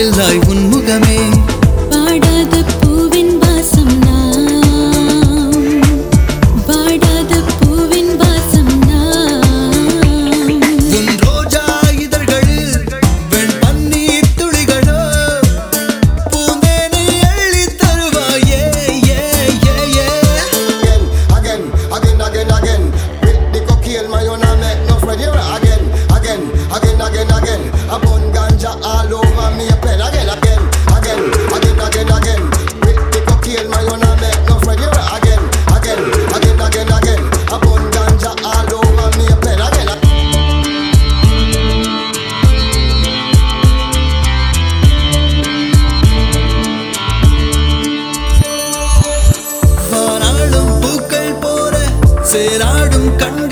வானில்லாய் உன்முகமே பாடாத பூவின் வாசம் நாம் பாடாத பூவின் வாசம் நாம் உன் ரோஜா இதழ்களில் வெண் பன்னீர் துளிகளோ பூந்தேனை அள்ளி தருவாயே again with the cocaine marijuana make no friend here again upon ganja all over me a pen again with the cocaine marijuana make no friend here again upon ganja all over me a pen again வானாளும் பூக்கள் போல சேராடும் கண்கள்